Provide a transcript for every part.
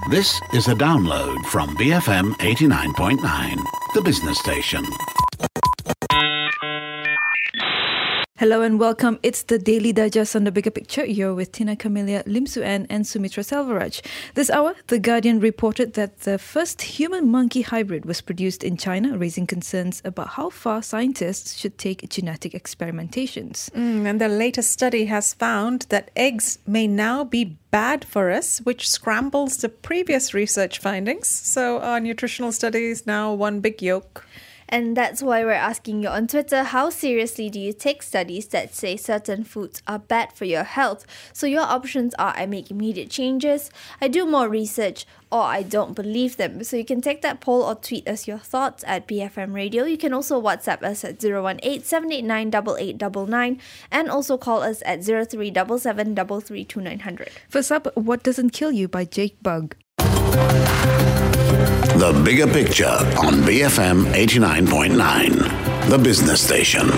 This is a download from BFM 89.9, the business station. Hello and welcome. It's the Daily Digest on the Bigger Picture. You're with Tina Camelia, Lim Su Ann and Sumitra Selvaraj. This hour, The Guardian reported that the first human-monkey hybrid was produced in China, raising concerns about how far scientists should take genetic experimentations. And the latest study has found that eggs may now be bad for us, which scrambles the previous research findings. So our nutritional study is now one big yolk. And that's why we're asking you on Twitter, how seriously do you take studies that say certain foods are bad for your health? So your options are: I make immediate changes, I do more research, or I don't believe them. So you can take that poll or tweet us your thoughts at BFM Radio. You can also WhatsApp us at 018-789-8899 and also call us at 0377332900. First up, What Doesn't Kill You by Jake Bugg. The Bigger Picture on BFM 89.9, the business station.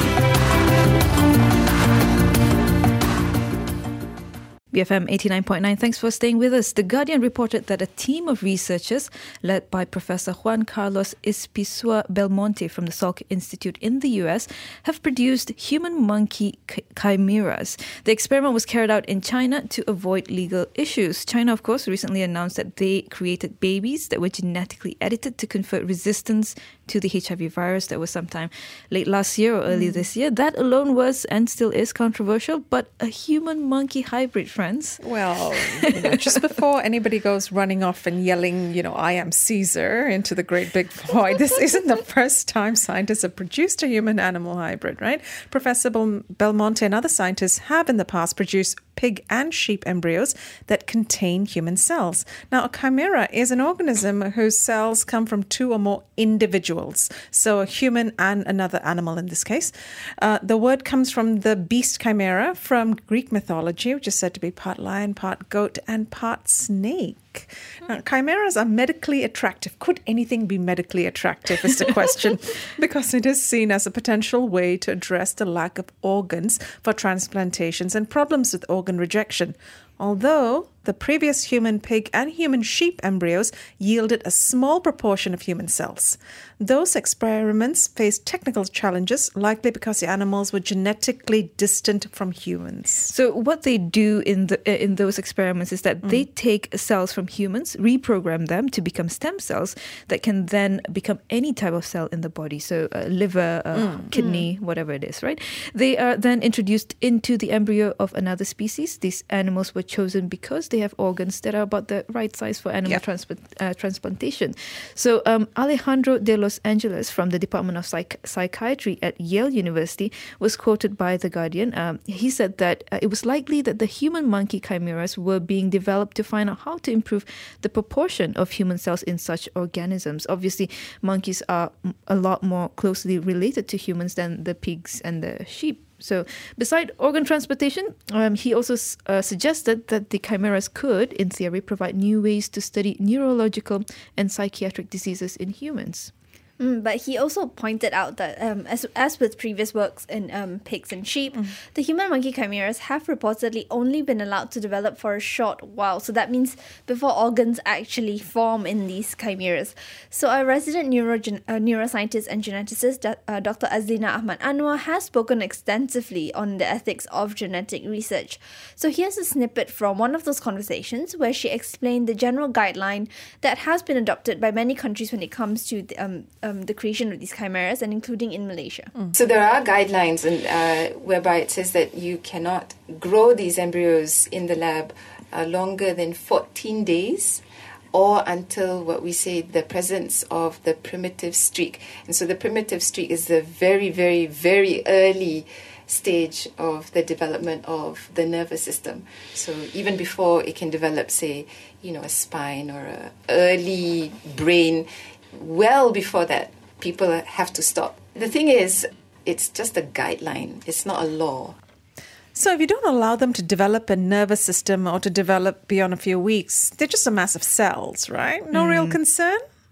BFM 89.9, thanks for staying with us. The Guardian reported that a team of researchers led by Professor Juan Carlos Ispizua Belmonte from the Salk Institute in the US have produced human-monkey chimeras. The experiment was carried out in China to avoid legal issues. China, of course, recently announced that they created babies that were genetically edited to confer resistance to the HIV virus. That was sometime late last year or early this year. That alone was and still is controversial, but a human-monkey hybrid, friends. Well, just before anybody goes running off and yelling, I am Caesar into the great big void, this isn't the first time scientists have produced a human-animal hybrid, right? Professor Belmonte and other scientists have in the past produced pig and sheep embryos that contain human cells. Now, a chimera is an organism whose cells come from two or more individuals, so a human and another animal in this case. The word comes from the beast chimera from Greek mythology, which is said to be part lion, part goat, and part snake. Now, chimeras are medically attractive. Could anything be medically attractive is the question, because it is seen as a potential way to address the lack of organs for transplantations and problems with organ rejection. Although the previous human pig and human sheep embryos yielded a small proportion of human cells. Those experiments faced technical challenges, likely because the animals were genetically distant from humans. So what they do in those experiments is that they take cells from humans, reprogram them to become stem cells that can then become any type of cell in the body. So liver, kidney, whatever it is, right? They are then introduced into the embryo of another species. These animals were chosen because they have organs that are about the right size for animal transplantation. So Alejandro de Los Angeles from the Department of Psychiatry at Yale University was quoted by The Guardian. He said that it was likely that the human-monkey chimeras were being developed to find out how to improve the proportion of human cells in such organisms. Obviously, monkeys are a lot more closely related to humans than the pigs and the sheep. So, beside organ transplantation, he also suggested that the chimeras could, in theory, provide new ways to study neurological and psychiatric diseases in humans. But he also pointed out that, as with previous works in pigs and sheep, the human-monkey chimeras have reportedly only been allowed to develop for a short while. So that means before organs actually form in these chimeras. So a resident neuroscientist and geneticist, Dr. Azlina Ahmad Anwar, has spoken extensively on the ethics of genetic research. So here's a snippet from one of those conversations where she explained the general guideline that has been adopted by many countries when it comes to the creation of these chimeras, and including in Malaysia. So there are guidelines whereby it says that you cannot grow these embryos in the lab longer than 14 days or until what we say the presence of the primitive streak. And so the primitive streak is the very, very, very early stage of the development of the nervous system. So even before it can develop, say, a spine or an early brain, well before that, people have to stop. The thing is, it's just a guideline. It's not a law. So if you don't allow them to develop a nervous system or to develop beyond a few weeks, they're just a mass of cells, right? No real concern?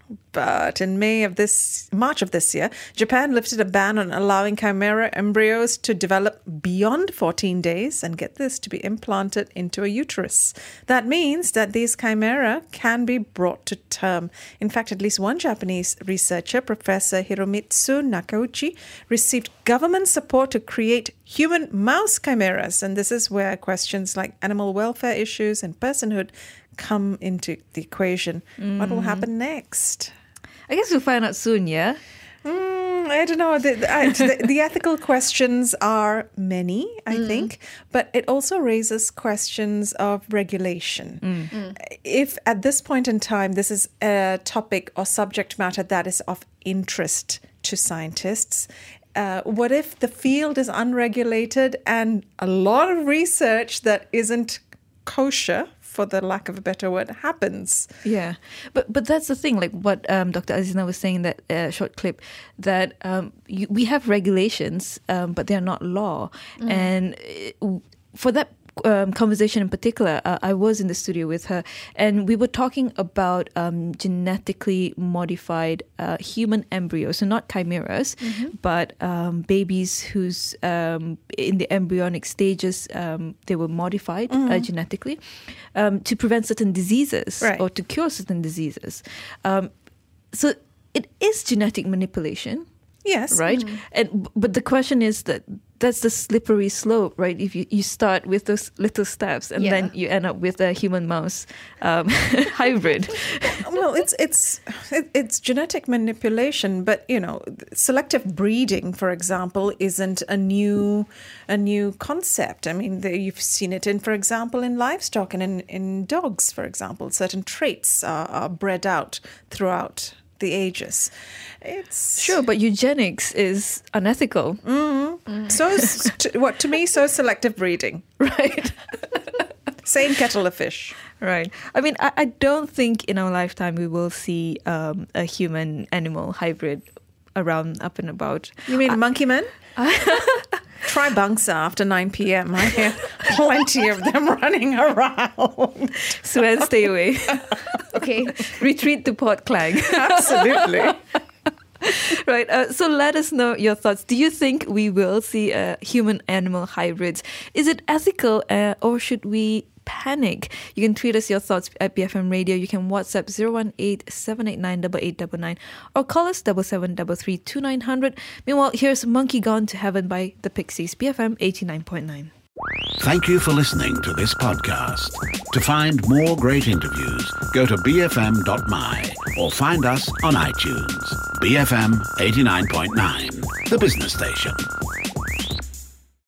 But in March of this year, Japan lifted a ban on allowing chimera embryos to develop beyond 14 days and get this to be implanted into a uterus. That means that these chimera can be brought to term. In fact, at least one Japanese researcher, Professor Hiromitsu Nakauchi, received government support to create human mouse chimeras. And this is where questions like animal welfare issues and personhood come into the equation. What will happen next? I guess we'll find out soon, yeah? I don't know. The ethical questions are many, I think, but it also raises questions of regulation. If at this point in time, this is a topic or subject matter that is of interest to scientists, what if the field is unregulated and a lot of research that isn't kosher, for the lack of a better word, happens? Yeah, but that's the thing, like what Dr. Azina was saying in that short clip, that we have regulations, but they're not law. And for that conversation in particular, I was in the studio with her, and we were talking about genetically modified human embryos, so not chimeras, but babies whose in the embryonic stages they were modified genetically to prevent certain diseases or to cure certain diseases. So it is genetic manipulation. Yes. Right? But the question is that's the slippery slope, right? If you start with those little steps and then you end up with a human mouse hybrid. Well, it's genetic manipulation, but selective breeding, for example, isn't a new concept. I mean, you've seen it for example, in livestock and in dogs, for example. Certain traits are bred out throughout the ages. It's sure, but eugenics is unethical. So to me, so selective breeding, right? Same kettle of fish. Right. I mean, I don't think in our lifetime we will see a human-animal hybrid around, up and about. You mean monkey men? Try Bangsa after 9 p.m. I hear plenty of them running around. Suen, stay away. Okay. Retreat to Port Klang. Absolutely. Right. So let us know your thoughts. Do you think we will see human-animal hybrids? Is it ethical or should we panic? You can tweet us your thoughts at BFM Radio. You can WhatsApp 018-789-8899 or call us 7733-2900. Meanwhile, here's Monkey Gone to Heaven by the Pixies, BFM 89.9. Thank you for listening to this podcast. To find more great interviews, go to bfm.my or find us on iTunes. BFM 89.9, the business station.